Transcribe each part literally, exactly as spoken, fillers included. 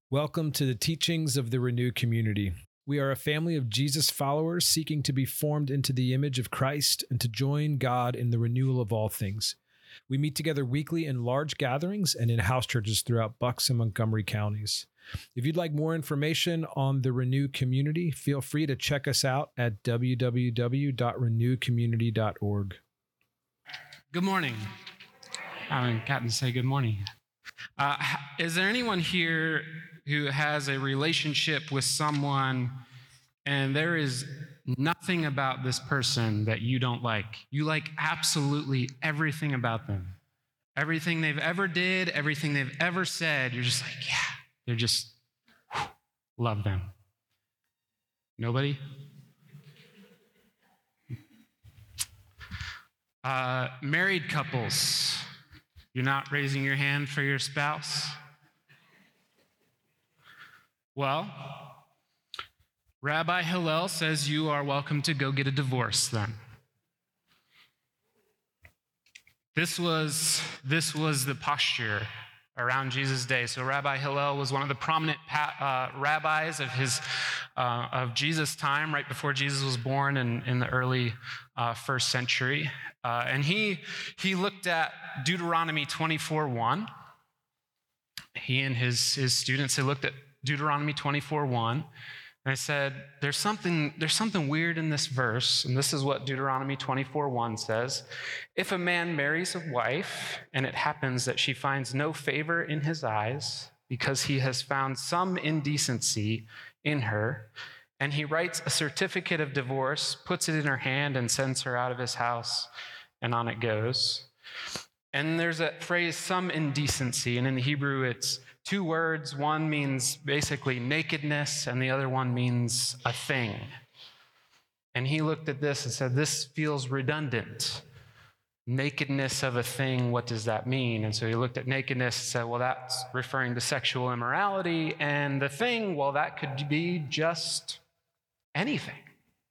Welcome to the teachings of the Renew community. We are a family of Jesus followers seeking to be formed into the image of Christ and to join God in the renewal of all things. We meet together weekly in large gatherings and in house churches throughout Bucks and Montgomery counties. If you'd like more information on the Renew community, feel free to check us out at w w w dot renew community dot org. Good morning. I haven't gotten to say good morning. Uh, is there anyone here who has a relationship with someone and there is nothing about this person that you don't like? You like absolutely everything about them. Everything they've ever did, everything they've ever said, you're just like, yeah, they're just, whew, love them. Nobody? Uh, married couples, you're not raising your hand for your spouse? Well, Rabbi Hillel says you are welcome to go get a divorce then. This was, this was the posture around Jesus' day. So Rabbi Hillel was one of the prominent pa- uh, rabbis of his uh, of Jesus' time, right before Jesus was born in, in the early uh, first century. Uh, and he, he looked at Deuteronomy twenty-four one. He and his, his students, they looked at Deuteronomy twenty-four one. And I said, there's something, there's something weird in this verse, and this is what Deuteronomy twenty-four one says. If a man marries a wife, and it happens that she finds no favor in his eyes, because he has found some indecency in her, and he writes a certificate of divorce, puts it in her hand, and sends her out of his house, and on it goes. And there's a phrase, some indecency, and in the Hebrew it's two words. One means basically nakedness, and the other one means a thing. And he looked at this and said, this feels redundant. Nakedness of a thing, what does that mean? And so he looked at nakedness and said, well, that's referring to sexual immorality. And the thing, well, that could be just anything.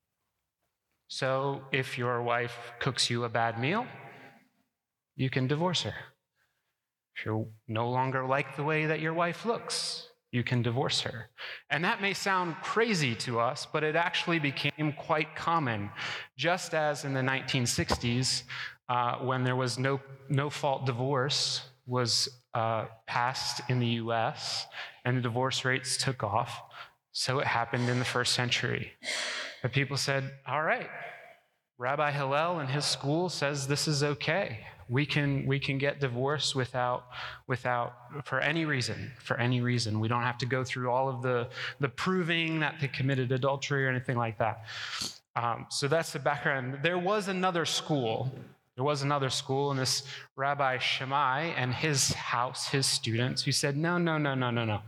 So if your wife cooks you a bad meal, you can divorce her. If you no longer like the way that your wife looks, you can divorce her. And that may sound crazy to us, but it actually became quite common, just as in the nineteen sixties, uh, when there was no, no-fault divorce was uh, passed in the U S and the divorce rates took off. So it happened in the first century. But people said, all right, Rabbi Hillel and his school says this is okay. We can we can get divorced without without for any reason, for any reason. We don't have to go through all of the, the proving that they committed adultery or anything like that. Um, so that's the background. There was another school. There was another school, and this Rabbi Shammai and his house, his students, who said, no, no, no, no, no, no.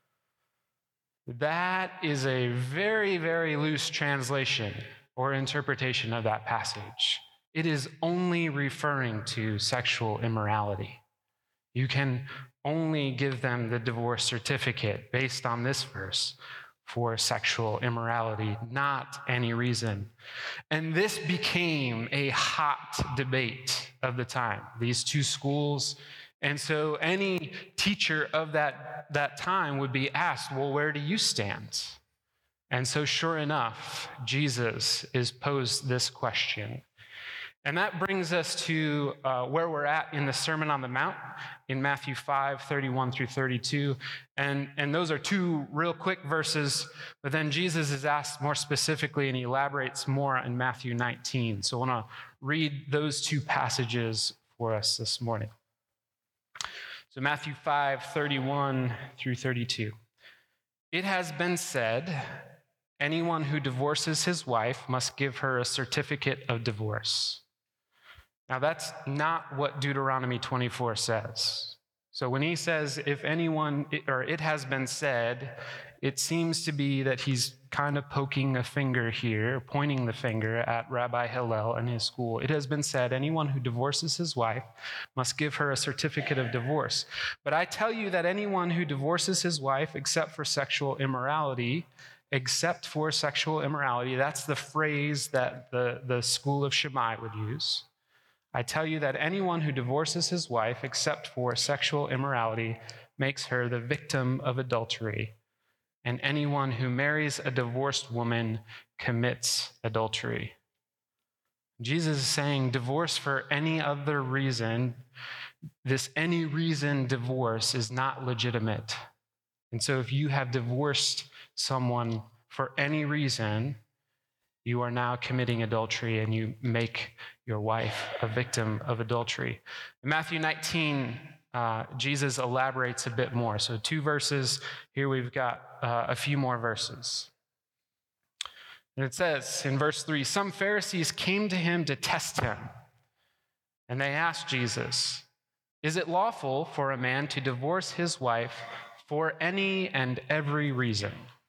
That is a very, very loose translation or interpretation of that passage. It is only referring to sexual immorality. You can only give them the divorce certificate based on this verse for sexual immorality, not any reason. And this became a hot debate of the time, these two schools. And so any teacher of that, that time would be asked, well, where do you stand? And so sure enough, Jesus is posed this question. And that brings us to uh, where we're at in the Sermon on the Mount in Matthew five, thirty-one through thirty-two. And, and those are two real quick verses, but then Jesus is asked more specifically and he elaborates more in Matthew nineteen. So I want to read those two passages for us this morning. So Matthew five, thirty-one through thirty-two. It has been said, anyone who divorces his wife must give her a certificate of divorce. Now, that's not what Deuteronomy twenty-four says. So when he says, if anyone, or it has been said, it seems to be that he's kind of poking a finger here, pointing the finger at Rabbi Hillel and his school. It has been said, anyone who divorces his wife must give her a certificate of divorce. But I tell you that anyone who divorces his wife, except for sexual immorality, except for sexual immorality, that's the phrase that the, the school of Shammai would use. I tell you that anyone who divorces his wife except for sexual immorality makes her the victim of adultery, and anyone who marries a divorced woman commits adultery. Jesus is saying divorce for any other reason, this any reason divorce is not legitimate. And so if you have divorced someone for any reason, you are now committing adultery and you make your wife a victim of adultery. In Matthew nineteen, uh, Jesus elaborates a bit more. So two verses, here we've got uh, a few more verses. And it says in verse three, some Pharisees came to him to test him, and they asked Jesus, is it lawful for a man to divorce his wife for any and every reason?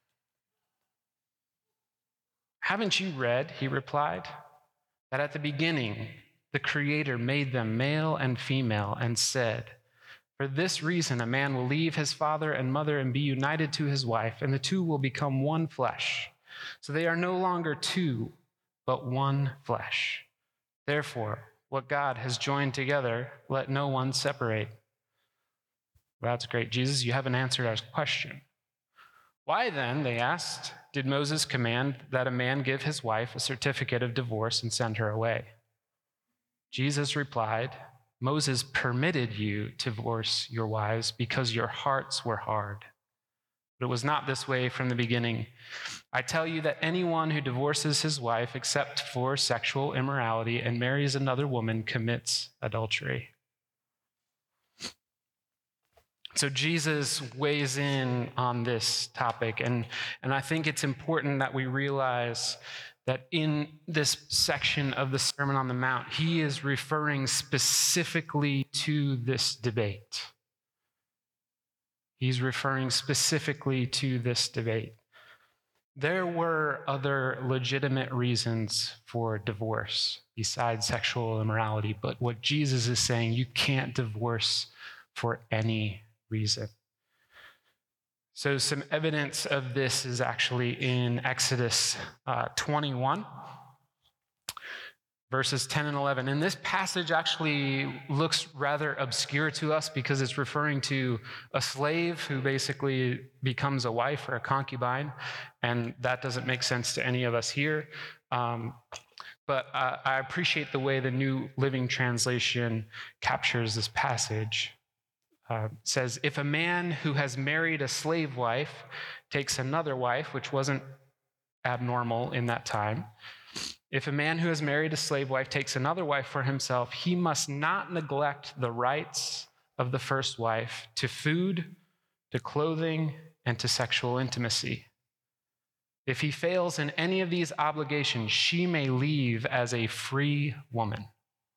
Haven't you read, he replied, that at the beginning the Creator made them male and female and said, for this reason a man will leave his father and mother and be united to his wife, and the two will become one flesh. So they are no longer two, but one flesh. Therefore, what God has joined together, let no one separate. Well, that's great. Jesus, you haven't answered our question. Why then, they asked, did Moses command that a man give his wife a certificate of divorce and send her away? Jesus replied, Moses permitted you to divorce your wives because your hearts were hard. But it was not this way from the beginning. I tell you that anyone who divorces his wife except for sexual immorality and marries another woman commits adultery. So Jesus weighs in on this topic, and, and I think it's important that we realize that in this section of the Sermon on the Mount, he is referring specifically to this debate. He's referring specifically to this debate. There were other legitimate reasons for divorce besides sexual immorality, but what Jesus is saying, you can't divorce for any reason. So some evidence of this is actually in Exodus uh, twenty-one, verses ten and eleven. And this passage actually looks rather obscure to us because it's referring to a slave who basically becomes a wife or a concubine, and that doesn't make sense to any of us here. Um, but uh, I appreciate the way the New Living Translation captures this passage. Uh, says, if a man who has married a slave wife takes another wife, which wasn't abnormal in that time, if a man who has married a slave wife takes another wife for himself, he must not neglect the rights of the first wife to food, to clothing, and to sexual intimacy. If he fails in any of these obligations, she may leave as a free woman.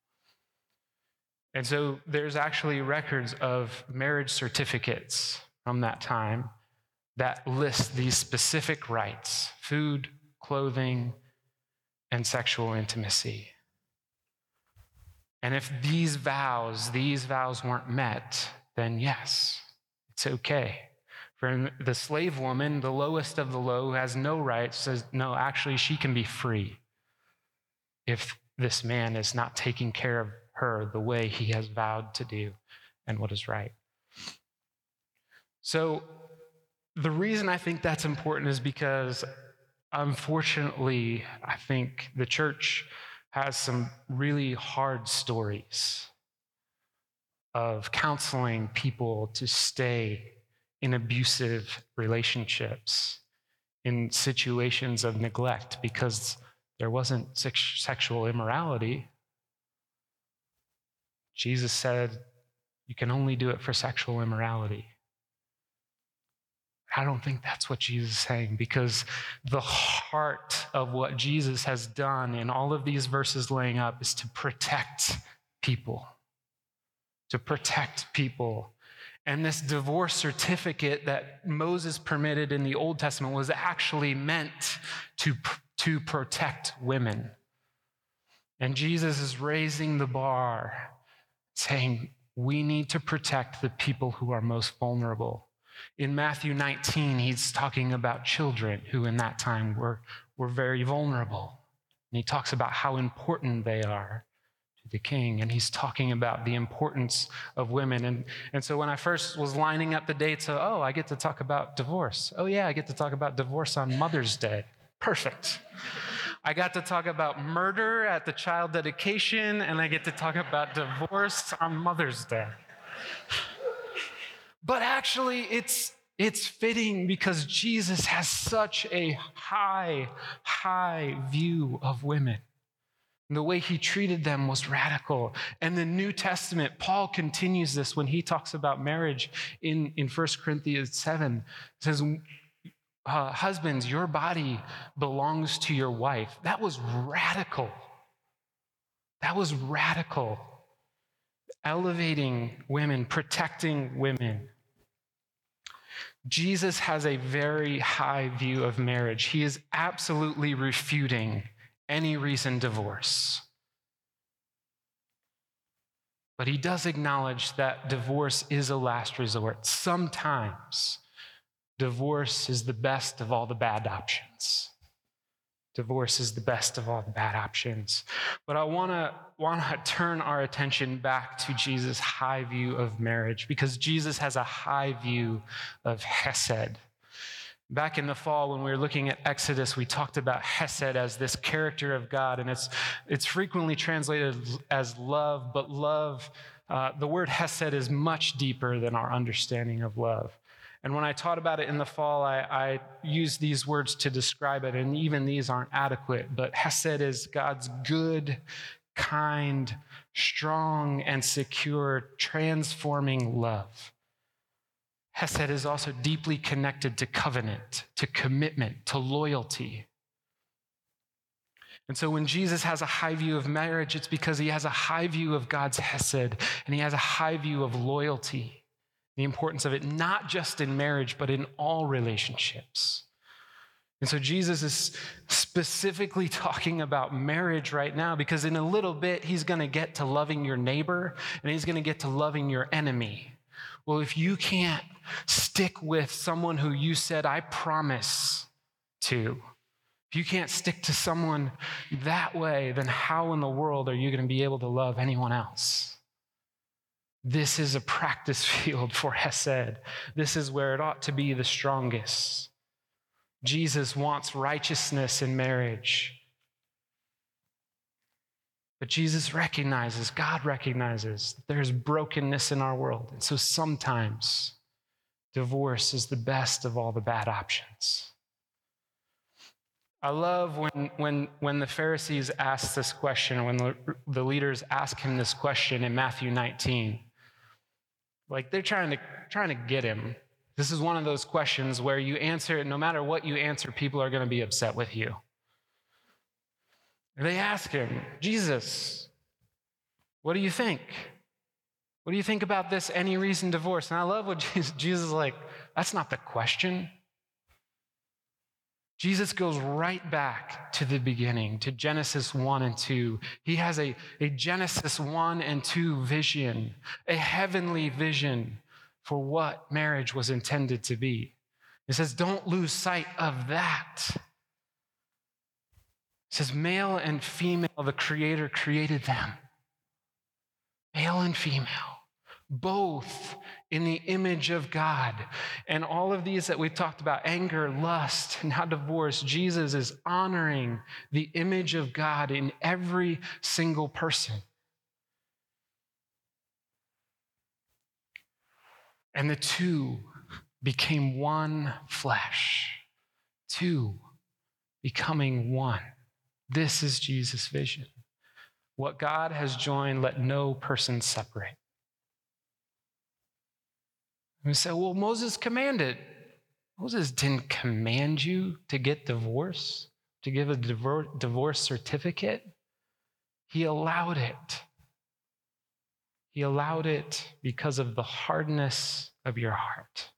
And so there's actually records of marriage certificates from that time that list these specific rights: food, clothing, and sexual intimacy. And if these vows, these vows weren't met, then yes, it's okay. For the slave woman, the lowest of the low, who has no rights, says, no, actually, she can be free if this man is not taking care of her the way he has vowed to do and what is right. So the reason I think that's important is because, unfortunately, I think the church has some really hard stories of counseling people to stay in abusive relationships, in situations of neglect, because there wasn't sex- sexual immorality. Jesus said, you can only do it for sexual immorality. I don't think that's what Jesus is saying, because the heart of what Jesus has done in all of these verses laying up is to protect people, to protect people. And this divorce certificate that Moses permitted in the Old Testament was actually meant to, to protect women. And Jesus is raising the bar, saying we need to protect the people who are most vulnerable. In Matthew nineteen, he's talking about children who in that time were, were very vulnerable. And he talks about how important they are to the king, and he's talking about the importance of women. And, and so when I first was lining up the dates, of, oh, I get to talk about divorce. Oh yeah, I get to talk about divorce on Mother's Day. Perfect. I got to talk about murder at the child dedication, and I get to talk about divorce on Mother's Day. But actually, it's it's fitting because Jesus has such a high, high view of women. And the way he treated them was radical. And the New Testament, Paul continues this when he talks about marriage in, in First Corinthians seven. It says, uh, husbands, your body belongs to your wife. That was radical. That was radical. Elevating women, protecting women. Jesus has a very high view of marriage. He is absolutely refuting any recent divorce. But he does acknowledge that divorce is a last resort. Sometimes divorce is the best of all the bad options. Divorce is the best of all the bad options. But I want to want to turn our attention back to Jesus' high view of marriage, because Jesus has a high view of Hesed. Back in the fall, when we were looking at Exodus, we talked about Hesed as this character of God, and it's it's frequently translated as love, but love, uh, the word Hesed is much deeper than our understanding of love. And when I taught about it in the fall, I, I used these words to describe it, and even these aren't adequate, but Hesed is God's good, kind, strong, and secure, transforming love. Hesed is also deeply connected to covenant, to commitment, to loyalty. And so when Jesus has a high view of marriage, it's because he has a high view of God's Hesed, and he has a high view of loyalty, the importance of it, not just in marriage, but in all relationships. And so Jesus is specifically talking about marriage right now, because in a little bit, he's going to get to loving your neighbor, and he's going to get to loving your enemy. Well, if you can't stick with someone who you said, I promise to, if you can't stick to someone that way, then how in the world are you going to be able to love anyone else? This is a practice field for Hesed. This is where it ought to be the strongest. Jesus wants righteousness in marriage. But Jesus recognizes, God recognizes, that there's brokenness in our world. And so sometimes divorce is the best of all the bad options. I love when, when, when the Pharisees ask this question, when the, the leaders ask him this question in Matthew nineteen. Like they're trying to, trying to get him. This is one of those questions where you answer it, no matter what you answer, people are going to be upset with you. And they ask him, Jesus, what do you think? What do you think about this any reason divorce? And I love what Jesus, Jesus is like, that's not the question. Jesus goes right back to the beginning, to Genesis one and two. He has a, a Genesis one and two vision, a heavenly vision for what marriage was intended to be. He says, don't lose sight of that. It says, male and female, the Creator created them. Male and female, both in the image of God. And all of these that we've talked about, anger, lust, and now divorce, Jesus is honoring the image of God in every single person. And the two became one flesh. Two becoming one. This is Jesus' vision. What God has joined, let no person separate. And we say, well, Moses commanded. Moses didn't command you to get divorced, to give a divorce certificate. He allowed it. He allowed it because of the hardness of your heart.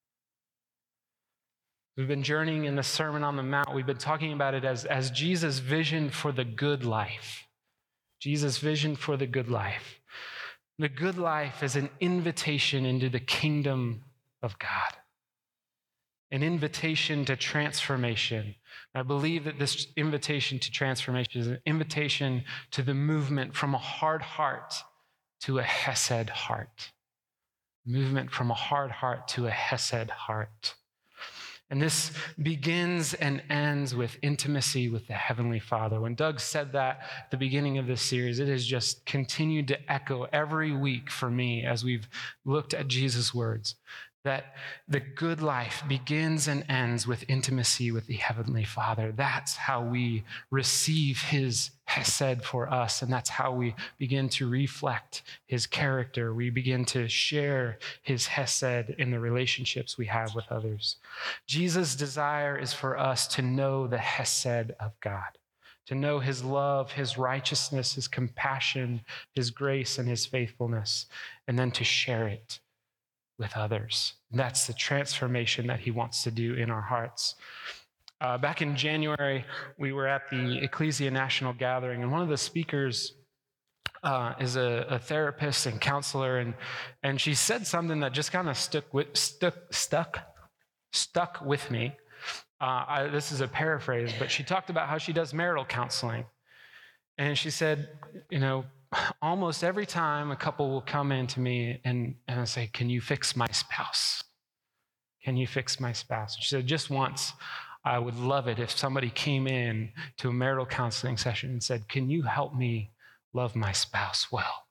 We've been journeying in the Sermon on the Mount. We've been talking about it as, as Jesus' vision for the good life. Jesus' vision for the good life. The good life is an invitation into the kingdom of God. an invitation to transformation. I believe that this invitation to transformation is an invitation to the movement from a hard heart to a hesed heart. Movement from a hard heart to a hesed heart. And this begins and ends with intimacy with the Heavenly Father. When Doug said that at the beginning of this series, it has just continued to echo every week for me as we've looked at Jesus' words, that the good life begins and ends with intimacy with the Heavenly Father. That's how we receive his hesed for us, and that's how we begin to reflect his character. We begin to share his hesed in the relationships we have with others. Jesus' desire is for us to know the hesed of God, to know his love, his righteousness, his compassion, his grace, and his faithfulness, and then to share it with others. And that's the transformation that he wants to do in our hearts. Uh, back in January, we were at the Ecclesia National Gathering, and one of the speakers uh, is a, a therapist and counselor, and, and she said something that just kind of stuck with, stuck, stuck, stuck with me. Uh, I, this is a paraphrase, but she talked about how she does marital counseling. And she said, you know, almost every time a couple will come in to me and, and I say, can you fix my spouse? Can you fix my spouse? She said, just once, I would love it if somebody came in to a marital counseling session and said, can you help me love my spouse well?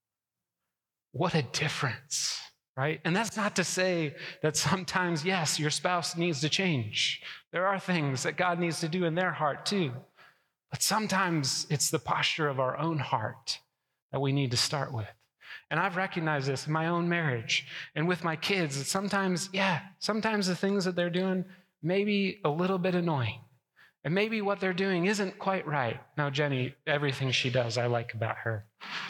What a difference, right? And that's not to say that sometimes, yes, your spouse needs to change. There are things that God needs to do in their heart too. But sometimes it's the posture of our own heart that we need to start with. And I've recognized this in my own marriage and with my kids. That sometimes, yeah, sometimes the things that they're doing may be a little bit annoying. And maybe what they're doing isn't quite right. Now, Jenny, everything she does, I like about her.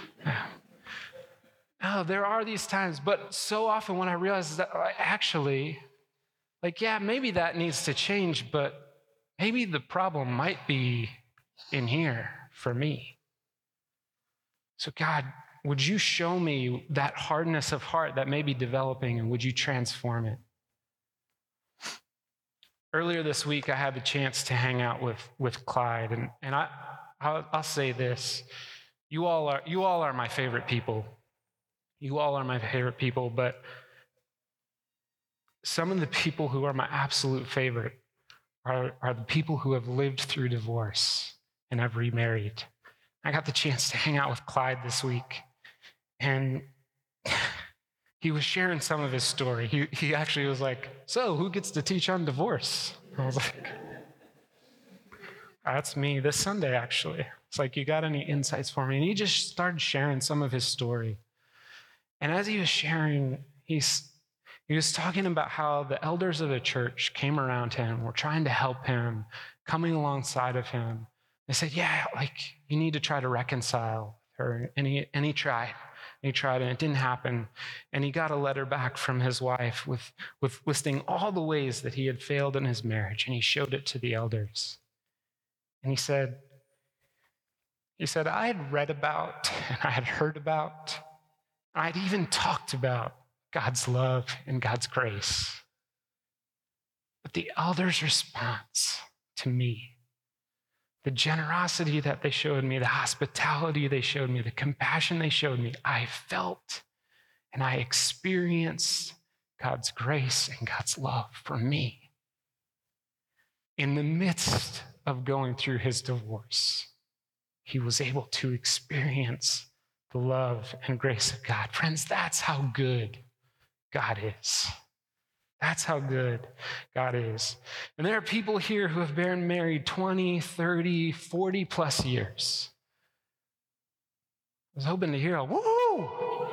Oh, there are these times, but so often when I realize that actually, like, yeah, maybe that needs to change, but maybe the problem might be in here for me. So God, would you show me that hardness of heart that may be developing, and would you transform it? Earlier this week, I had the chance to hang out with, with Clyde, and, and I, I'll, I'll say this. You all are, you all are my favorite people. You all are my favorite people, but some of the people who are my absolute favorite are, are the people who have lived through divorce and have remarried. I got the chance to hang out with Clyde this week, and he was sharing some of his story. He, he actually was like, so who gets to teach on divorce? I was like, that's me this Sunday, actually. It's like, you got any insights for me? And he just started sharing some of his story. And as he was sharing, he's, he was talking about how the elders of the church came around him, were trying to help him, coming alongside of him. They said, yeah, like, you need to try to reconcile her. And he, and he tried. And he tried, and it didn't happen. And he got a letter back from his wife with, with listing all the ways that he had failed in his marriage. And he showed it to the elders. And he said, he said, I had read about, and I had heard about, I'd even talked about God's love and God's grace. But the elders' response to me, the generosity that they showed me, the hospitality they showed me, the compassion they showed me, I felt and I experienced God's grace and God's love for me. In the midst of going through his divorce, he was able to experience the love and grace of God. Friends, that's how good God is. That's how good God is. And there are people here who have been married twenty, thirty, forty plus years. I was hoping to hear a woo!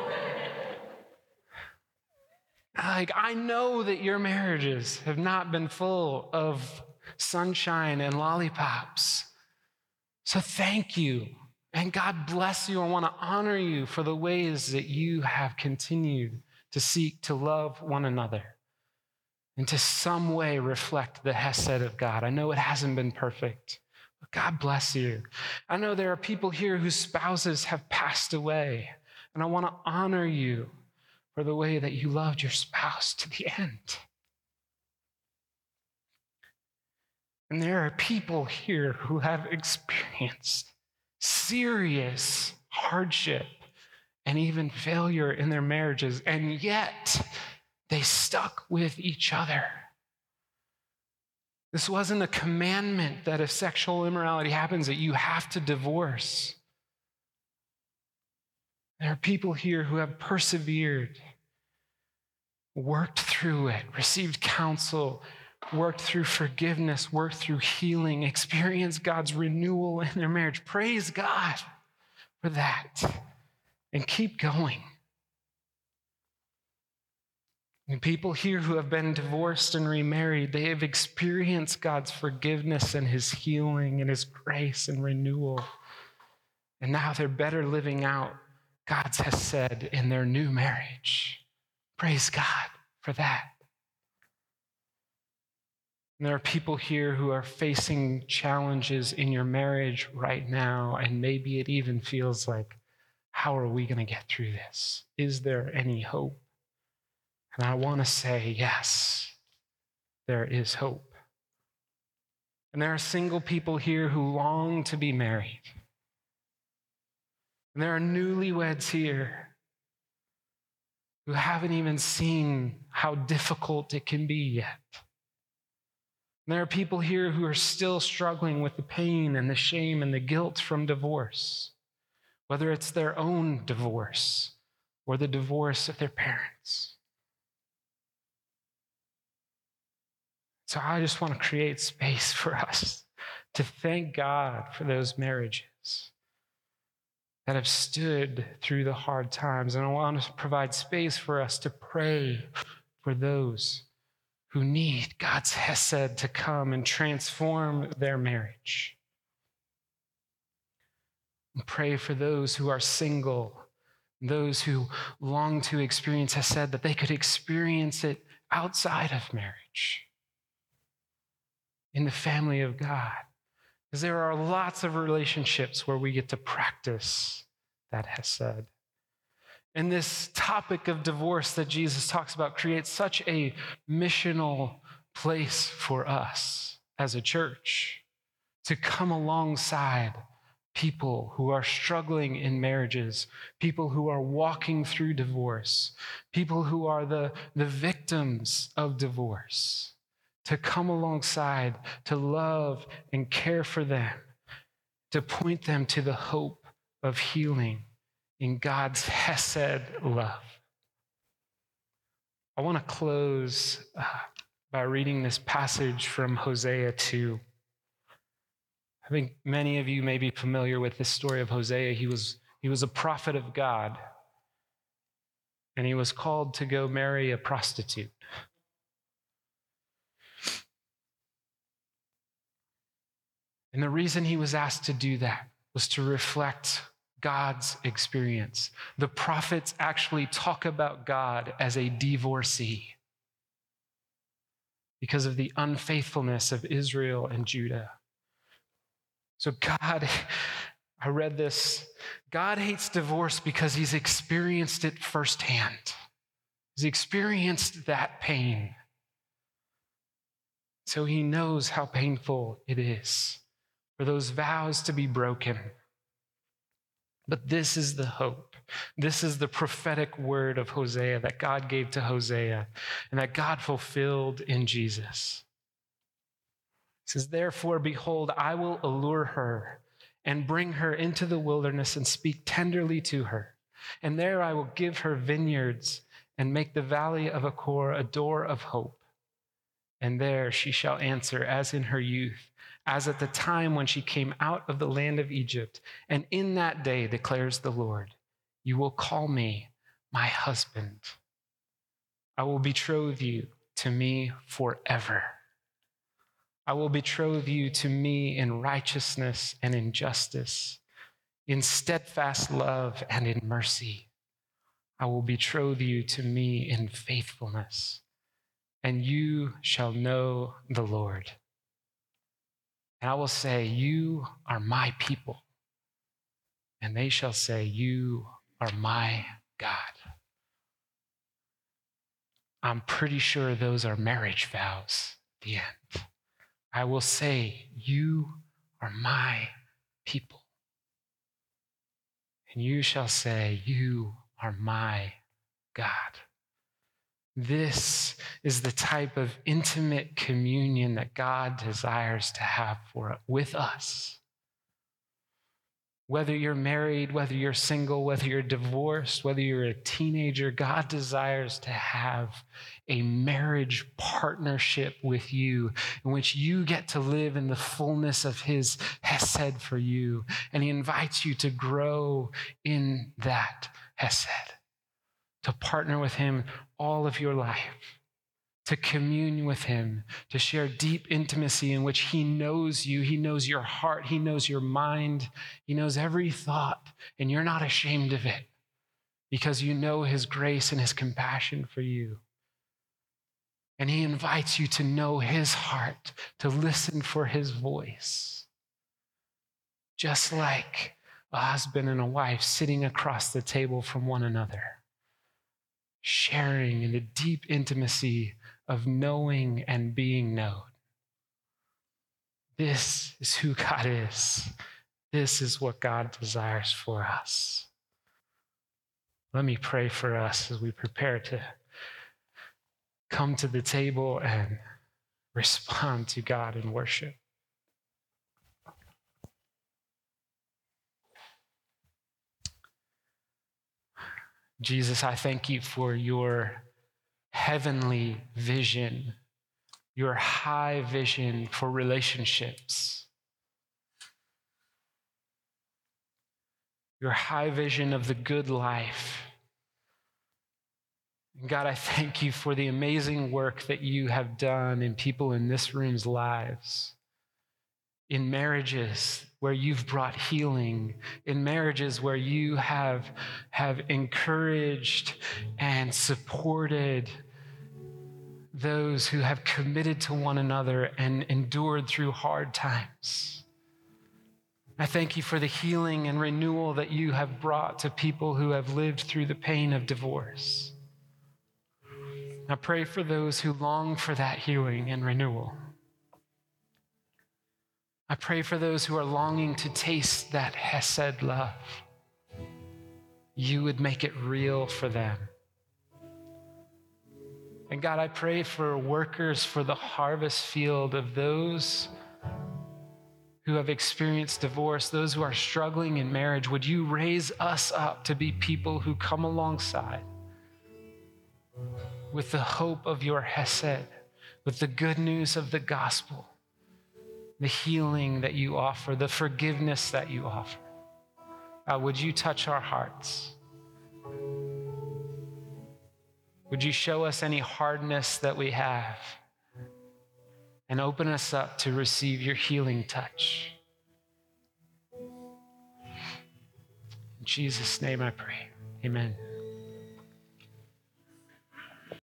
Like, I know that your marriages have not been full of sunshine and lollipops. So thank you. And God bless you. I want to honor you for the ways that you have continued to seek to love one another and to some way reflect the hesed of God. I know it hasn't been perfect, but God bless you. I know there are people here whose spouses have passed away, and I want to honor you for the way that you loved your spouse to the end. And there are people here who have experienced serious hardship and even failure in their marriages, and yet they stuck with each other. This wasn't a commandment that if sexual immorality happens, that you have to divorce. There are people here who have persevered, worked through it, received counsel, worked through forgiveness, worked through healing, experienced God's renewal in their marriage. Praise God for that. And keep going. And people here who have been divorced and remarried, they have experienced God's forgiveness and his healing and his grace and renewal. And now they're better living out God's hesed in their new marriage. Praise God for that. And there are people here who are facing challenges in your marriage right now, and maybe it even feels like, how are we going to get through this? Is there any hope? And I want to say, yes, there is hope. And there are single people here who long to be married. And there are newlyweds here who haven't even seen how difficult it can be yet. And there are people here who are still struggling with the pain and the shame and the guilt from divorce, whether it's their own divorce or the divorce of their parents. So I just want to create space for us to thank God for those marriages that have stood through the hard times. And I want to provide space for us to pray for those who need God's hesed to come and transform their marriage. And pray for those who are single, those who long to experience hesed, that they could experience it outside of marriage, in the family of God. Because there are lots of relationships where we get to practice that hesed. And this topic of divorce that Jesus talks about creates such a missional place for us as a church to come alongside people who are struggling in marriages, people who are walking through divorce, people who are the, the victims of divorce, to come alongside, to love and care for them, to point them to the hope of healing in God's hesed love. I want to close uh, by reading this passage from Hosea two. I think many of you may be familiar with this story of Hosea. He was, he was a prophet of God, and he was called to go marry a prostitute. And the reason he was asked to do that was to reflect God's experience. The prophets actually talk about God as a divorcee because of the unfaithfulness of Israel and Judah. So God, I read this, God hates divorce because he's experienced it firsthand. He's experienced that pain. So he knows how painful it is for those vows to be broken. But this is the hope. This is the prophetic word of Hosea that God gave to Hosea and that God fulfilled in Jesus. It says, therefore, behold, I will allure her and bring her into the wilderness and speak tenderly to her. And there I will give her vineyards and make the valley of Achor a door of hope. And there she shall answer as in her youth, as at the time when she came out of the land of Egypt. And in that day, declares the Lord, you will call me my husband. I will betroth you to me forever. I will betroth you to me in righteousness and in justice, in steadfast love and in mercy. I will betroth you to me in faithfulness, and you shall know the Lord. And I will say, you are my people. And they shall say, you are my God. I'm pretty sure those are marriage vows at the end. I will say, you are my people. And you shall say, you are my God. This is the type of intimate communion that God desires to have for, with us. Whether you're married, whether you're single, whether you're divorced, whether you're a teenager, God desires to have a marriage partnership with you in which you get to live in the fullness of his hesed for you. And he invites you to grow in that hesed, to partner with him all of your life, to commune with him, to share deep intimacy in which he knows you, he knows your heart, he knows your mind, he knows every thought, and you're not ashamed of it because you know his grace and his compassion for you. And he invites you to know his heart, to listen for his voice. Just like a husband and a wife sitting across the table from one another, sharing in the deep intimacy of knowing and being known. This is who God is. This is what God desires for us. Let me pray for us as we prepare to come to the table and respond to God in worship. Jesus, I thank you for your heavenly vision, your high vision for relationships, your high vision of the good life. God, I thank you for the amazing work that you have done in people in this room's lives, in marriages where you've brought healing, in marriages where you have, have encouraged and supported those who have committed to one another and endured through hard times. I thank you for the healing and renewal that you have brought to people who have lived through the pain of divorce. I pray for those who long for that healing and renewal. I pray for those who are longing to taste that hesed love. You would make it real for them. And God, I pray for workers for the harvest field of those who have experienced divorce, those who are struggling in marriage. Would you raise us up to be people who come alongside with the hope of your hesed, with the good news of the gospel, the healing that you offer, the forgiveness that you offer. Uh, would you touch our hearts? Would you show us any hardness that we have and open us up to receive your healing touch? In Jesus' name I pray. Amen.